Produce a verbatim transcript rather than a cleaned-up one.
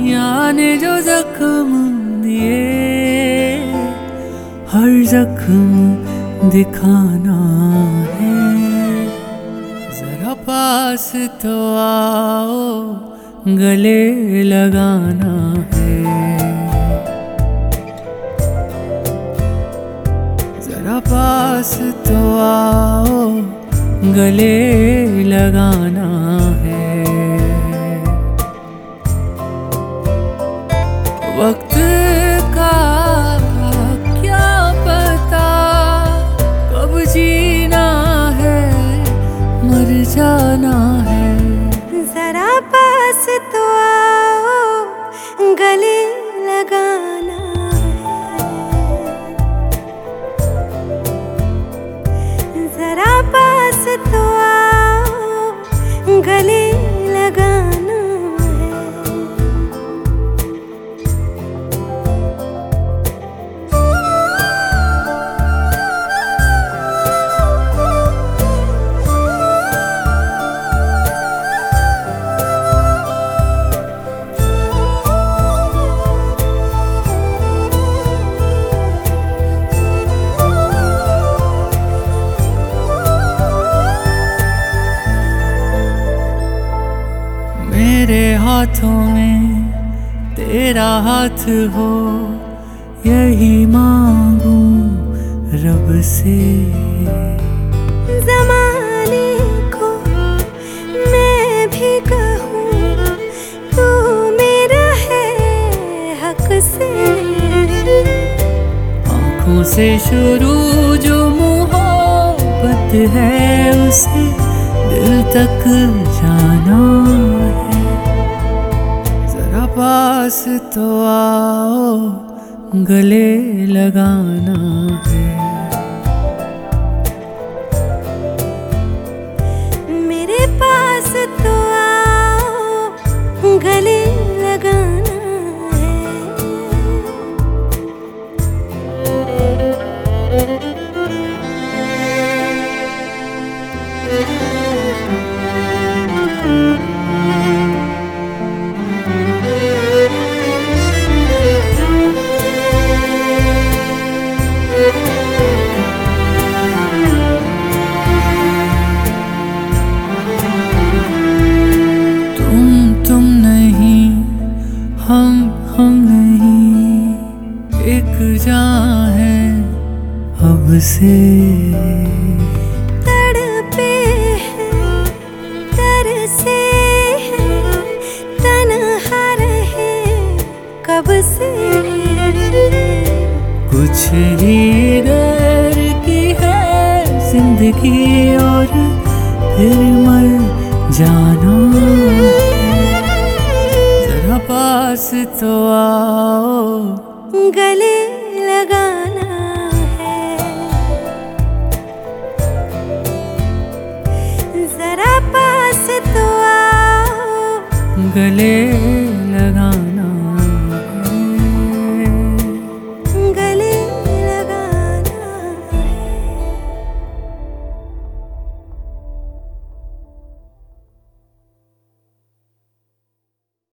दुनिया ने जो जख्म दिए, हर जख्म दिखाना है। जरा पास तो आओ, गले लगाना है। जरा पास तो आओ, गले लगाना है। वक्त का क्या पता कब जीना है, मर जाना है। जरा पास तो आओ, गले लगाना है। जरा पास तो आओ, गले लगाना है। मेरे हाथों में तेरा हाथ हो, यही मांगू रब से। ज़माने को मैं भी कहूँ, तू मेरा है हक से। आँखों से शुरू जो मोहब्बत है, उसे दिल तक जाना है। जरा पास तो आओ, गले लगाना है। मेरे पास तो आओ, गले लगाना है। हम हम नहीं, एक जान है अब से। तड़पे हैं, तरसे हैं, तन्हा रहे कब से। कुछ ही देर की है जिंदगी, और फिर मर जाना। पास तो आओ, गले लगाना है। जरा पास तो आओ, गले लगाना